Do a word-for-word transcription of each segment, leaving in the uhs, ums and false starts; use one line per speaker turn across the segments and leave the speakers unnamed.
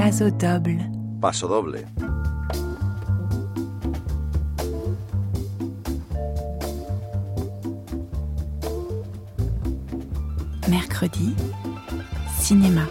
Paso Doble.
Paso Doble.
Mercredi, cinéma.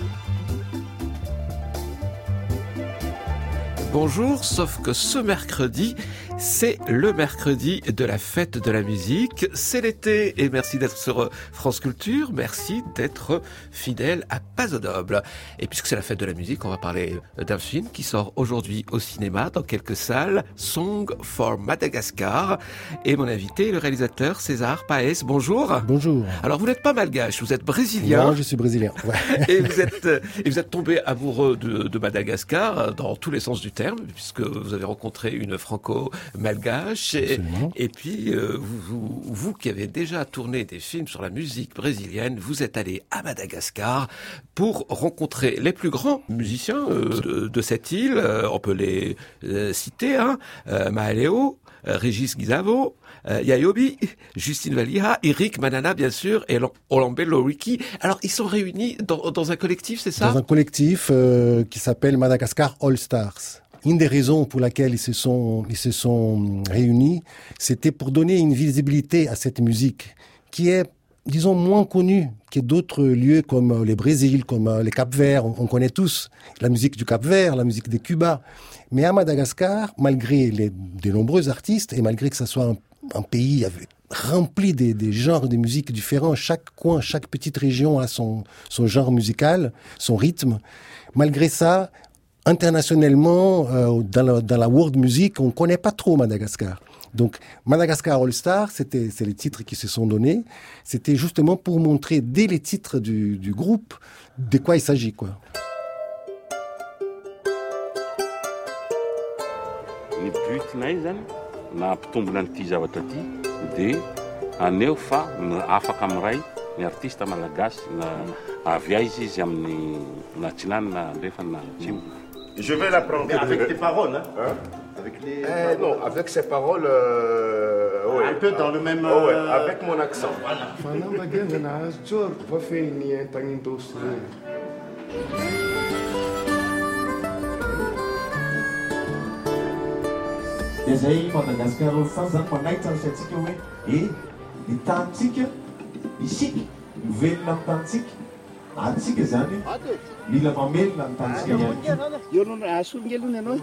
Bonjour, sauf que ce mercredi, c'est le mercredi de la fête de la musique. C'est l'été et merci d'être sur France Culture. Merci d'être fidèle à Paso Doble. Et puisque c'est la fête de la musique, on va parler d'un film qui sort aujourd'hui au cinéma dans quelques salles. Song for Madagascar. Et mon invité, le réalisateur César Paes. Bonjour.
Bonjour.
Alors vous n'êtes pas malgache, vous êtes brésilien.
Non, je suis brésilien. Ouais.
et vous êtes et vous êtes tombé amoureux de, de Madagascar dans tous les sens du terme, puisque vous avez rencontré une franco-malgache. Et, et puis, euh, vous, vous, vous qui avez déjà tourné des films sur la musique brésilienne, vous êtes allé à Madagascar pour rencontrer les plus grands musiciens euh, de, de cette île. Euh, on peut les euh, citer, hein, euh, Mahaleo, euh, Régis Gizavo, euh, Yayobi, Justine Valia, Eric Manana, bien sûr, et Olambe Loriki. Alors, ils sont réunis dans, dans un collectif, c'est ça?
Dans un collectif euh, qui s'appelle Madagascar All Stars. Une des raisons pour laquelle ils se sont, ils se sont réunis, c'était pour donner une visibilité à cette musique qui est, disons, moins connue que d'autres lieux comme le Brésil, comme le Cap-Vert. On, on connaît tous la musique du Cap-Vert, la musique des Cuba. Mais à Madagascar, malgré les, de nombreux artistes et malgré que ça soit un, un pays avec, rempli des, des genres de musique différents, chaque coin, chaque petite région a son, son genre musical, son rythme. Malgré ça, internationalement, euh, dans, la, dans la world music, on ne connaît pas trop Madagascar. Donc, Madagascar All Star, c'était, c'est les titres qui se sont donnés. C'était justement pour montrer, dès les titres du, du groupe, de quoi il s'agit, quoi.
Ny butinay zany na ampitombona an'ity zavatra ty de aneo fa afaka amiray ny artiste malagasy na avy aiza izy amin'ny na tsinany na alefa na atsimo.
Je vais l'apprendre.
Mais avec tes paroles, hein,
hein?
Avec les...
Eh, non, avec ses paroles... Euh,
ouais. Un peu dans le même...
Oh, ouais, avec mon accent.
Izay Madagascar fa zany manaitra ny fiatsika hoe e ny tanitsika isika mivelona amin'ny tanitsika atsika zany mila mamelona amin'ny tanitsika ihany.
Io aloha asolongy aloha ianao.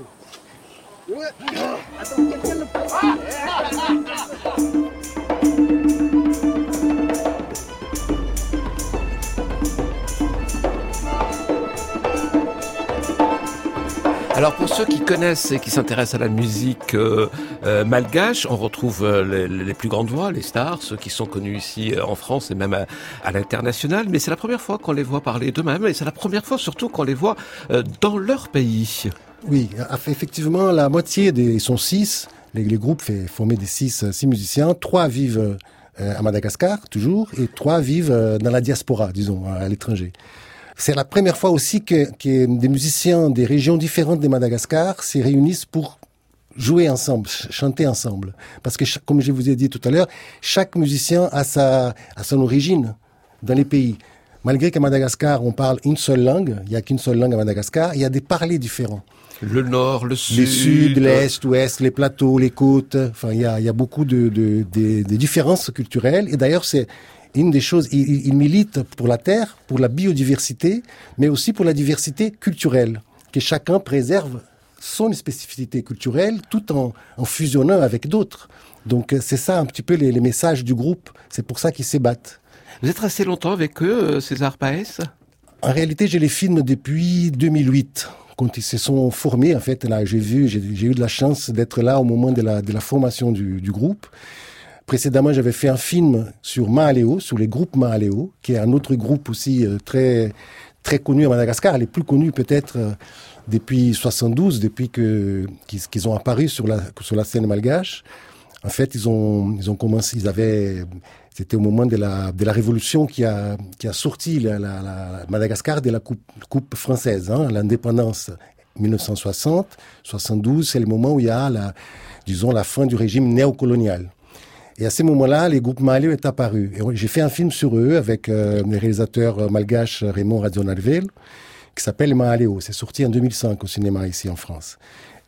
Alors pour ceux qui connaissent et qui s'intéressent à la musique euh, euh, malgache, on retrouve euh, les, les plus grandes voix, les stars, ceux qui sont connus ici euh, en France et même à, à l'international. Mais c'est la première fois qu'on les voit parler d'eux-mêmes et c'est la première fois surtout qu'on les voit euh, dans leur pays.
Oui, effectivement, la moitié des ils sont six. Les, les groupes fait former des six, six musiciens. Trois vivent euh, à Madagascar toujours et trois vivent euh, dans la diaspora, disons, à l'étranger. C'est la première fois aussi que, que des musiciens des régions différentes de Madagascar se réunissent pour jouer ensemble, chanter ensemble. Parce que, comme je vous ai dit tout à l'heure, chaque musicien a sa, a son origine dans les pays. Malgré qu'à Madagascar, on parle une seule langue, il n'y a qu'une seule langue à Madagascar, il y a des parlers différents.
Le nord, le sud.
Le sud, l'est, l'ouest, les plateaux, les côtes. Enfin, il y a, il y a beaucoup de, de, de, de différences culturelles. Et d'ailleurs, c'est une des choses, il, il milite pour la terre, pour la biodiversité, mais aussi pour la diversité culturelle, que chacun préserve son spécificité culturelle tout en, en fusionnant avec d'autres. Donc c'est ça un petit peu les, les messages du groupe, c'est pour ça qu'ils se battent.
Vous êtes resté longtemps avec eux, César Paes?
En réalité, je les filme depuis deux mille huit. Quand ils se sont formés, en fait, là, j'ai vu, j'ai, j'ai eu de la chance d'être là au moment de la, de la formation du, du groupe. Précédemment, j'avais fait un film sur Mahaleo, sur les groupes Mahaleo, qui est un autre groupe aussi euh, très très connu à Madagascar, les plus connus peut-être euh, depuis soixante-douze, depuis que qu'ils, qu'ils ont apparu sur la sur la scène malgache. En fait, ils ont ils ont commencé, ils avaient, c'était au moment de la de la révolution qui a qui a sorti la, la, la Madagascar de la coupe coupe française, hein, l'indépendance. dix-neuf cent soixante, soixante-douze, c'est le moment où il y a la, disons, la fin du régime néocolonial. Et à ce moment-là, les groupes Mahaleo est apparu. Et j'ai fait un film sur eux avec euh, le réalisateur malgache Raymond Radzonalvel. qui s'appelle Mahaleo. C'est sorti en deux mille cinq au cinéma ici en France.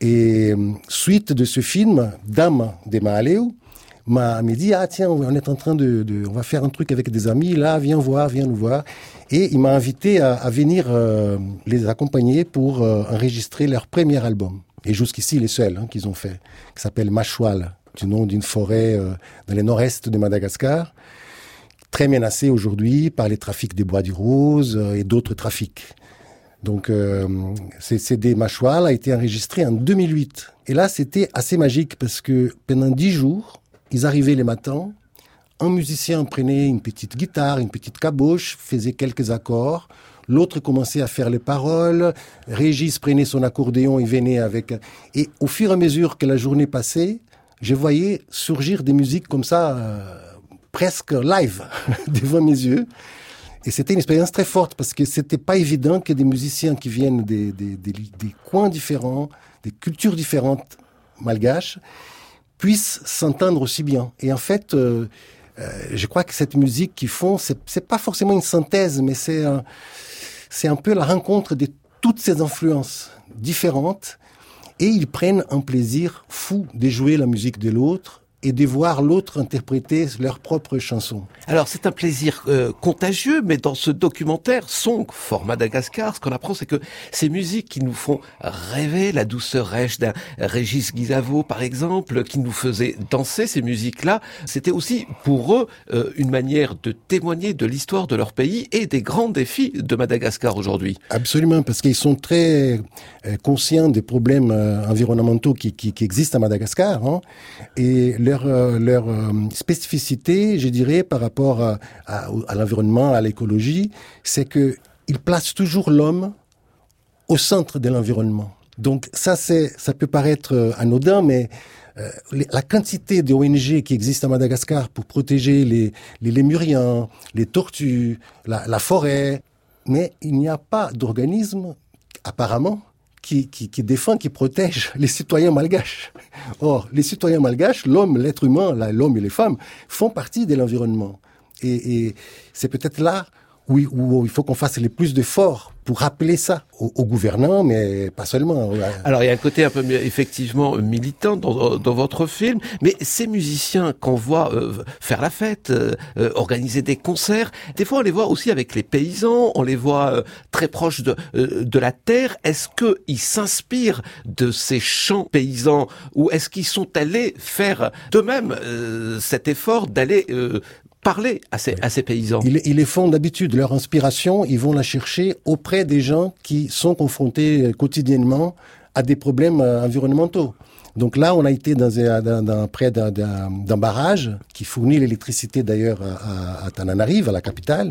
Et suite de ce film, Dame de Mahaleo m'a, m'a dit, ah tiens, on est en train de, de, on va faire un truc avec des amis, là, viens voir, viens nous voir. Et il m'a invité à, à venir euh, les accompagner pour euh, enregistrer leur premier album. Et jusqu'ici, les seuls hein, qu'ils ont fait, qui s'appelle Machual, du nom d'une forêt euh, dans le nord-est de Madagascar, très menacée aujourd'hui par les trafics des bois du rose euh, et d'autres trafics. Donc, euh, ce C D Machual a été enregistré en deux mille huit. Et là, c'était assez magique parce que pendant dix jours, ils arrivaient les matins, un musicien prenait une petite guitare, une petite caboche, faisait quelques accords, l'autre commençait à faire les paroles, Régis prenait son accordéon et venait avec... Et au fur et à mesure que la journée passait, je voyais surgir des musiques comme ça, euh, presque live, devant mes yeux. Et c'était une expérience très forte parce que c'était pas évident que des musiciens qui viennent des, des, des, des coins différents, des cultures différentes malgaches, puissent s'entendre aussi bien. Et en fait, euh, euh, je crois que cette musique qu'ils font, c'est, c'est pas forcément une synthèse, mais c'est un, c'est un peu la rencontre de toutes ces influences différentes. Et ils prennent un plaisir fou de jouer la musique de l'autre et de voir l'autre interpréter leur propre chanson.
Alors c'est un plaisir euh, contagieux, mais dans ce documentaire Song for Madagascar, ce qu'on apprend, c'est que ces musiques qui nous font rêver, la douceur rêche d'un Régis Guizavo par exemple, qui nous faisait danser, ces musiques-là, c'était aussi pour eux euh, une manière de témoigner de l'histoire de leur pays et des grands défis de Madagascar aujourd'hui.
Absolument, parce qu'ils sont très euh, conscients des problèmes euh, environnementaux qui, qui, qui existent à Madagascar, hein, et leur, euh, leur euh, spécificité, je dirais, par rapport à, à, à l'environnement, à l'écologie, c'est que ils placent toujours l'homme au centre de l'environnement. Donc ça, c'est, ça peut paraître anodin, mais euh, les, la quantité de O N G qui existent à Madagascar pour protéger les, les lémuriens, les tortues, la, la forêt, mais il n'y a pas d'organisme, apparemment, Qui, qui, qui défend, qui protège les citoyens malgaches. Or, les citoyens malgaches, l'homme, l'être humain, là, l'homme et les femmes, font partie de l'environnement. Et, et c'est peut-être là où, où il faut qu'on fasse le plus d'efforts pour rappeler ça aux, aux gouvernants, mais pas seulement.
Alors, il y a un côté un peu, effectivement, militant dans, dans votre film, mais ces musiciens qu'on voit euh, faire la fête, euh, organiser des concerts, des fois on les voit aussi avec les paysans, on les voit euh, très proches de, euh, de la terre. Est-ce qu'ils s'inspirent de ces chants paysans ou est-ce qu'ils sont allés faire d'eux-mêmes euh, cet effort d'aller euh, parler à ces, à ces paysans?
Ils, ils les font d'habitude. Leur inspiration, ils vont la chercher auprès des gens qui sont confrontés quotidiennement à des problèmes environnementaux. Donc là, on a été dans, dans, dans, près d'un, d'un, d'un barrage qui fournit l'électricité d'ailleurs à, à, à Tananarive, à la capitale.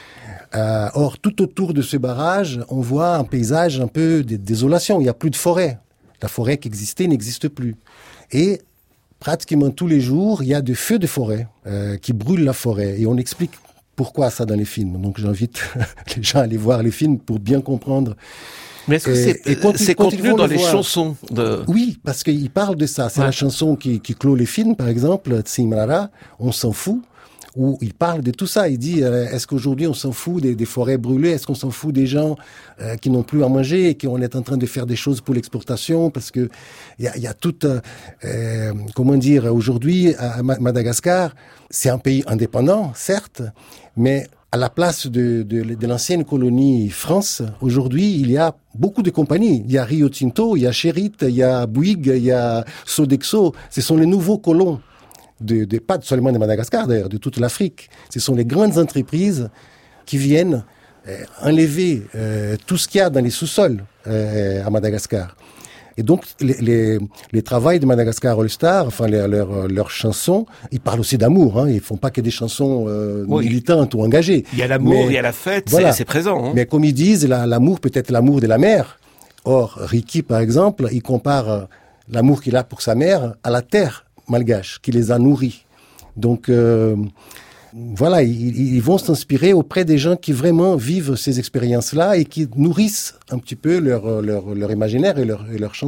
Euh, or, tout autour de ce barrage, on voit un paysage un peu de désolation. Il n'y a plus de forêt. La forêt qui existait n'existe plus. Et pratiquement tous les jours, il y a des feux de forêt euh, qui brûlent la forêt. Et on explique pourquoi ça dans les films. Donc j'invite les gens à aller voir les films pour bien comprendre.
Mais est-ce que c'est, et quand, c'est quand contenu dans les voir, chansons de...
Oui, parce qu'ils parlent de ça. C'est ouais. La chanson qui, qui clôt les films, par exemple, Tsimrara, On s'en fout, où il parle de tout ça. Il dit, euh, est-ce qu'aujourd'hui on s'en fout des, des forêts brûlées? Est-ce qu'on s'en fout des gens euh, qui n'ont plus à manger et qu'on est en train de faire des choses pour l'exportation? Parce que il y a, y a tout, euh, euh, comment dire, aujourd'hui, à Madagascar, c'est un pays indépendant, certes, mais à la place de, de, de l'ancienne colonie France, aujourd'hui, il y a beaucoup de compagnies. Il y a Rio Tinto, il y a Cherit, il y a Bouygues, il y a Sodexo. Ce sont les nouveaux colons. De, de, pas seulement de Madagascar d'ailleurs, de toute l'Afrique. Ce sont les grandes entreprises qui viennent euh, enlever euh, tout ce qu'il y a dans les sous-sols euh, à Madagascar. Et donc, les, les, les travails de Madagascar All Star, enfin, leurs leur, leur chansons, ils parlent aussi d'amour, hein. Ils font pas que des chansons euh, oui. militantes ou engagées.
Il y a l'amour, mais, il y a la fête, voilà. c'est, c'est présent. Hein.
Mais comme ils disent, la, l'amour peut être l'amour de la mère. Or, Ricky, par exemple, il compare l'amour qu'il a pour sa mère à la terre malgache, qui les a nourris. Donc, euh, voilà, ils, ils vont s'inspirer auprès des gens qui vraiment vivent ces expériences-là et qui nourrissent un petit peu leur, leur, leur imaginaire et leur, et leur chanson.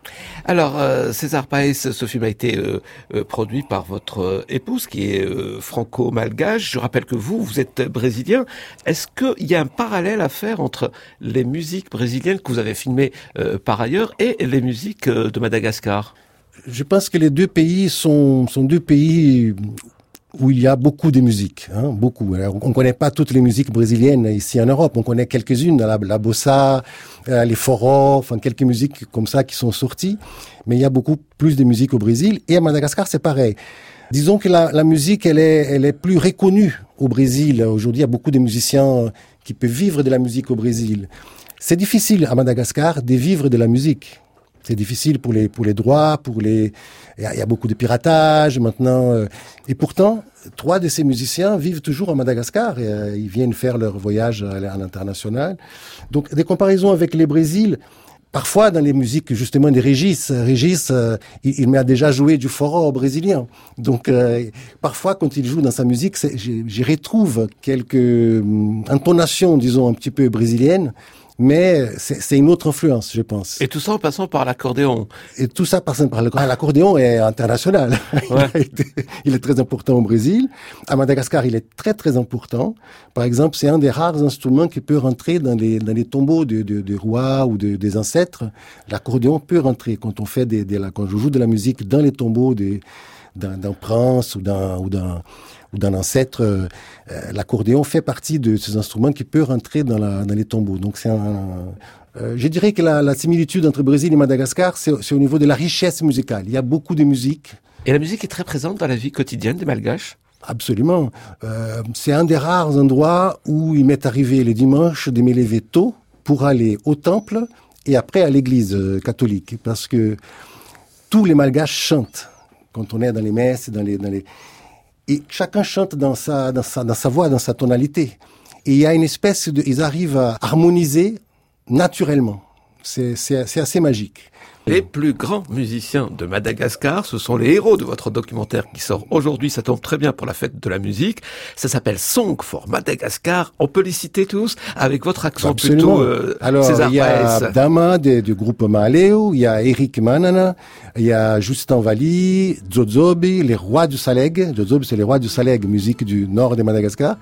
Alors, euh, César Paes, ce film a été euh, euh, produit par votre euh, épouse qui est euh, franco-malgache. Je rappelle que vous, vous êtes brésilien. Est-ce qu'il y a un parallèle à faire entre les musiques brésiliennes que vous avez filmées euh, par ailleurs et les musiques euh, de Madagascar ?
Je pense que les deux pays sont, sont deux pays où il y a beaucoup de musique, hein, beaucoup. Alors, on ne connaît pas toutes les musiques brésiliennes ici en Europe, on connaît quelques-unes, la, la bossa, euh, les forró, enfin quelques musiques comme ça qui sont sorties, mais il y a beaucoup plus de musique au Brésil, et à Madagascar c'est pareil. Disons que la, la musique, elle est, elle est plus reconnue au Brésil. Aujourd'hui, il y a beaucoup de musiciens qui peuvent vivre de la musique au Brésil. C'est difficile à Madagascar de vivre de la musique. C'est difficile pour les pour les droits, pour les il y a, il y a beaucoup de piratage maintenant euh, et pourtant trois de ces musiciens vivent toujours à Madagascar et euh, ils viennent faire leur voyage à, à l'international. Donc des comparaisons avec les Brésil, parfois dans les musiques justement de Régis, Régis euh, il, il m'a déjà joué du forró brésilien. Donc euh, parfois quand il joue dans sa musique, c'est, j'y retrouve quelques euh, intonations disons un petit peu brésiliennes. Mais c'est, c'est une autre influence, je pense.
Et tout ça en passant par l'accordéon.
Et tout ça passant par l'accordéon. L'accordéon est international. Ouais. il, été, il est très important au Brésil. À Madagascar, il est très très important. Par exemple, c'est un des rares instruments qui peut rentrer dans les dans les tombeaux de, de, de rois ou de, des ancêtres. L'accordéon peut rentrer quand on fait des, des quand je joue de la musique dans les tombeaux des, d'un, d'un prince ou d'un ou d'un ou d'un ancêtre, euh, l'accordéon fait partie de ces instruments qui peut rentrer dans, la, dans les tombeaux. Donc c'est un, euh, je dirais que la, la similitude entre Brésil et Madagascar, c'est, c'est au niveau de la richesse musicale. Il y a beaucoup de musique.
Et la musique est très présente dans la vie quotidienne des Malgaches ?
Absolument. Euh, c'est un des rares endroits où il m'est arrivé les dimanches de me lever tôt pour aller au temple et après à l'église catholique, parce que tous les Malgaches chantent quand on est dans les messes, dans les, dans les et chacun chante dans sa, dans sa, dans sa voix, dans sa tonalité. Et il y a une espèce de, ils arrivent à harmoniser naturellement. C'est, c'est, c'est assez magique.
Les plus grands musiciens de Madagascar, ce sont les héros de votre documentaire qui sort aujourd'hui. Ça tombe très bien pour la fête de la musique. Ça s'appelle Song for Madagascar. On peut les citer tous avec votre accent
Absolument.
plutôt euh,
Alors,
César
il y a
Paes.
Dama de, du groupe Maleo, il y a Eric Manana, il y a Justin Valli, Zozobi, les rois du Saleg. Zozobi, c'est les rois du Saleg, musique du nord de Madagascar.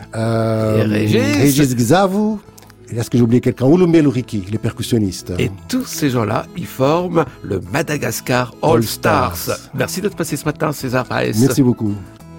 Euh,
et Régis.
Régis Gzavu. Est-ce que j'ai oublié quelqu'un? Oulumbe Luriki, les percussionnistes.
Et tous ces gens-là, ils forment le Madagascar All Stars. Merci d'être passé ce matin, César Paes.
Merci beaucoup.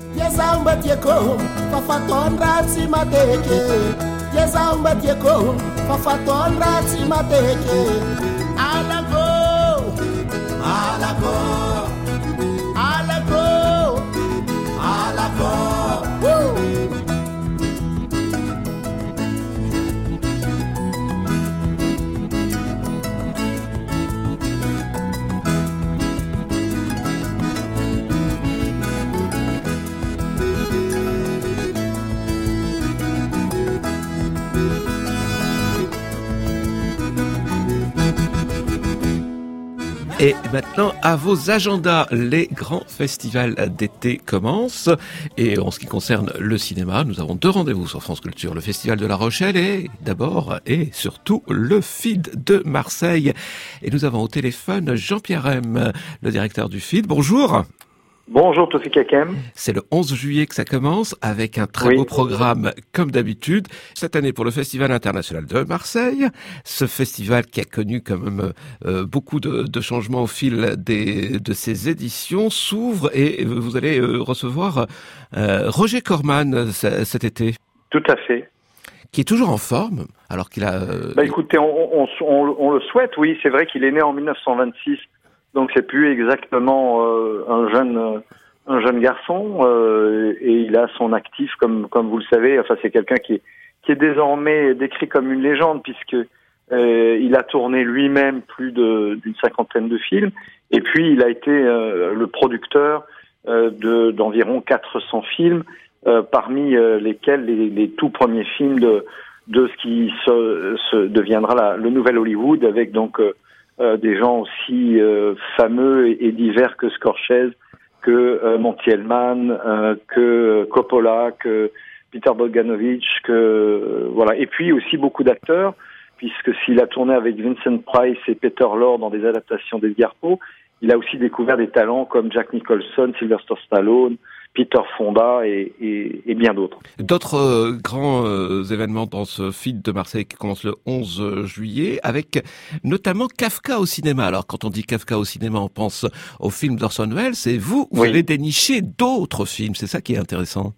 Et maintenant, à vos agendas, les grands festivals d'été commencent. Et en ce qui concerne le cinéma, nous avons deux rendez-vous sur France Culture. Le Festival de La Rochelle et d'abord et surtout le F I D de Marseille. Et nous avons au téléphone Jean-Pierre M, le directeur du F I D. Bonjour.
Bonjour Tofik Hakem.
C'est le onze juillet que ça commence avec un très
oui.
beau programme comme d'habitude. Cette année pour le Festival international de Marseille, ce festival qui a connu quand même euh, beaucoup de, de changements au fil des, de ses éditions s'ouvre et vous allez euh, recevoir euh, Roger Corman cet été.
Tout à fait.
Qui est toujours en forme alors qu'il a... Euh...
Bah écoutez, on, on, on, on le souhaite, oui. C'est vrai qu'il est né en dix-neuf cent vingt-six. Donc c'est plus exactement euh, un jeune euh, un jeune garçon euh, et il a son actif comme comme vous le savez. Enfin c'est quelqu'un qui est qui est désormais décrit comme une légende puisque euh, il a tourné lui-même plus de d'une cinquantaine de films et puis il a été euh, le producteur euh, de d'environ quatre cents films euh, parmi euh, lesquels les, les tout premiers films de de ce qui se, se deviendra la, le nouvel Hollywood avec donc euh, Euh, des gens aussi euh, fameux et, et divers que Scorsese, que euh, Monty Hellman, euh, que Coppola, que Peter Bogdanovich, que euh, voilà. Et puis aussi beaucoup d'acteurs puisque s'il a tourné avec Vincent Price et Peter Lorre dans des adaptations d'Edgar Poe, il a aussi découvert des talents comme Jack Nicholson, Sylvester Stallone, Peter Fonda et, et, et bien d'autres.
D'autres euh, grands euh, événements dans ce film de Marseille qui commence le onze juillet, avec notamment Kafka au cinéma. Alors quand on dit Kafka au cinéma, on pense au film d'Orson Welles, et vous, vous
oui.
avez déniché d'autres films, c'est ça qui est intéressant.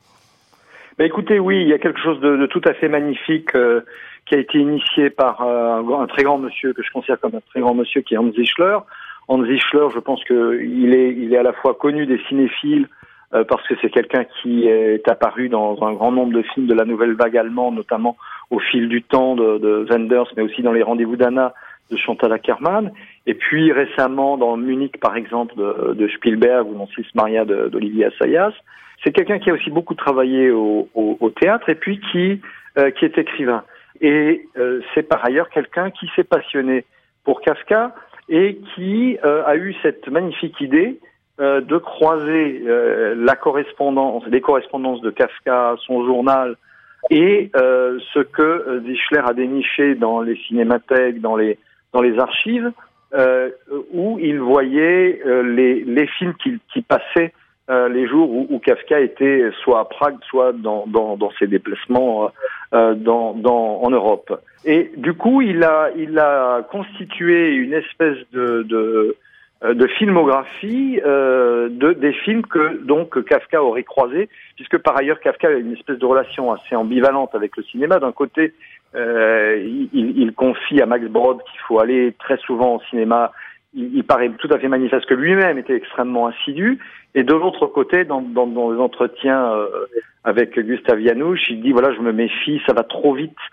Ben écoutez, oui, il y a quelque chose de, de tout à fait magnifique euh, qui a été initié par euh, un, un très grand monsieur, que je considère comme un très grand monsieur, qui est Hans Zischler. Hans Zischler, je pense qu'il est, il est à la fois connu des cinéphiles, Euh, parce que c'est quelqu'un qui est apparu dans un grand nombre de films de la nouvelle vague allemande, notamment Au fil du temps de, de Wenders, mais aussi dans Les Rendez-vous d'Anna de Chantal Akerman, et puis récemment dans Munich par exemple de, de Spielberg ou Nancy Maria de, d'Olivier Assayas. C'est quelqu'un qui a aussi beaucoup travaillé au, au, au théâtre et puis qui, euh, qui est écrivain. Et euh, c'est par ailleurs quelqu'un qui s'est passionné pour Kafka et qui euh, a eu cette magnifique idée de croiser euh, la correspondance, les correspondances de Kafka, son journal, et euh, ce que Zischler a déniché dans les cinémathèques, dans les dans les archives, euh, où il voyait euh, les les films qui, qui passaient euh, les jours où, où Kafka était soit à Prague, soit dans dans, dans ses déplacements euh, dans dans en Europe. Et du coup, il a il a constitué une espèce de de de filmographie euh, de des films que donc que Kafka aurait croisés, puisque par ailleurs Kafka a une espèce de relation assez ambivalente avec le cinéma. D'un côté, euh, il, il confie à Max Brod qu'il faut aller très souvent au cinéma. Il, il paraît tout à fait manifeste que lui-même était extrêmement assidu. Et de l'autre côté, dans, dans, dans les entretiens euh, avec Gustav Janouch, il dit voilà, je me méfie, ça va trop vite.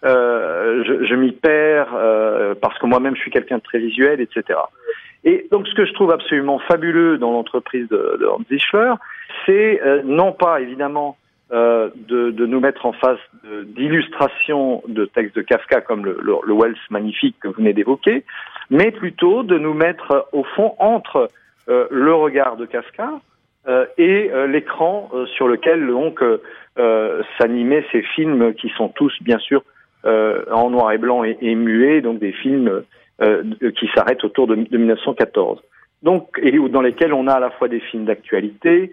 Euh, je, je m'y perds euh, parce que moi-même je suis quelqu'un de très visuel, et cetera. Et donc, ce que je trouve absolument fabuleux dans l'entreprise de, de Hans Zischler, c'est euh, non pas évidemment euh, de, de nous mettre en face de, d'illustrations de textes de Kafka comme le, le, le Wells magnifique que vous venez d'évoquer, mais plutôt de nous mettre euh, au fond entre euh, le regard de Kafka euh, et euh, l'écran euh, sur lequel donc euh, s'animaient ces films qui sont tous bien sûr euh, en noir et blanc et, et muets, donc des films Euh, qui s'arrête autour de, de mille neuf cent quatorze. Donc, et dans lesquels on a à la fois des films d'actualité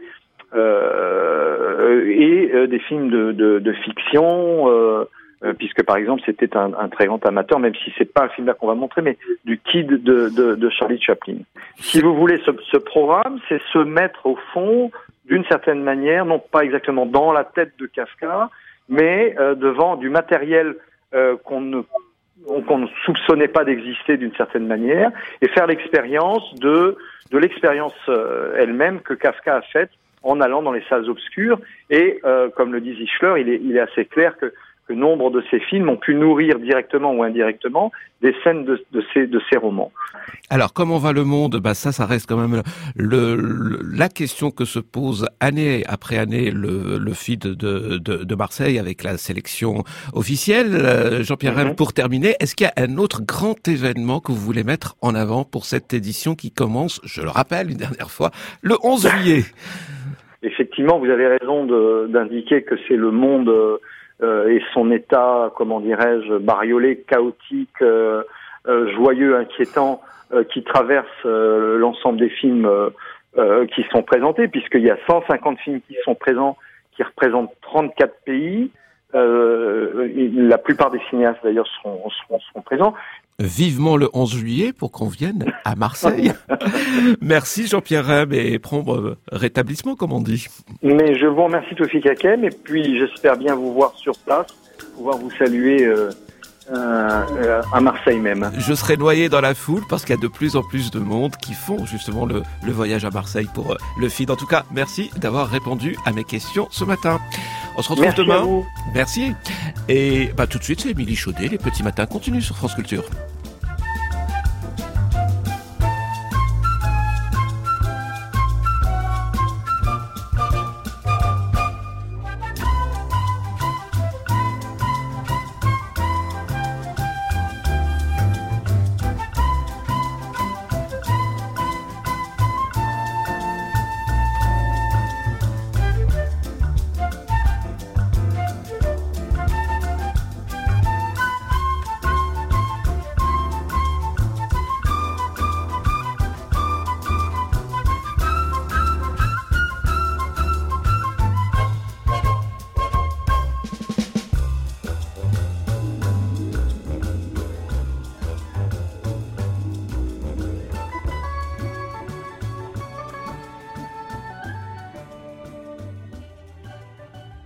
euh, et euh, des films de, de, de fiction, euh, euh, puisque par exemple c'était un, un très grand amateur, même si c'est pas un film là qu'on va montrer, mais du Kid de, de, de Charlie Chaplin. Si vous voulez, ce, ce programme, c'est se mettre au fond, d'une certaine manière, non pas exactement dans la tête de Kafka, mais euh, devant du matériel euh, qu'on ne qu'on ne soupçonnait pas d'exister d'une certaine manière, et faire l'expérience de de l'expérience euh, elle-même que Kafka a faite en allant dans les salles obscures. Et euh, comme le dit Zischler, il est il est assez clair que que nombre de ces films ont pu nourrir directement ou indirectement des scènes de, de ces de ces romans.
Alors, comment va le monde ? Bah ça, ça reste quand même le, le, la question que se pose année après année le, le F I D de, de, de Marseille avec la sélection officielle. Euh, Jean-Pierre mm-hmm. Rem, pour terminer, est-ce qu'il y a un autre grand événement que vous voulez mettre en avant pour cette édition qui commence, je le rappelle une dernière fois, le onze juillet ?
Effectivement, vous avez raison de, d'indiquer que c'est le monde euh, et son état, comment dirais-je, bariolé, chaotique, euh, euh, joyeux, inquiétant, euh, qui traverse euh, l'ensemble des films euh, euh, qui sont présentés, puisqu'il y a cent cinquante films qui sont présents, qui représentent trente-quatre pays. Euh, la plupart des cinéastes d'ailleurs seront, seront, seront présents.
Vivement le onze juillet pour qu'on vienne à Marseille. Merci Jean-Pierre Rem et prompt rétablissement, comme on dit.
Mais je vous remercie Tofik Hakem, et puis j'espère bien vous voir sur place, pouvoir vous saluer euh, euh, à Marseille même.
Je serai noyé dans la foule parce qu'il y a de plus en plus de monde qui font justement le, le voyage à Marseille pour le F I D. En tout cas, merci d'avoir répondu à mes questions ce matin. On se retrouve
merci
demain.
À vous.
Merci. Et bah tout de suite, c'est Émilie Chaudet. Les petits matins continuent sur France Culture.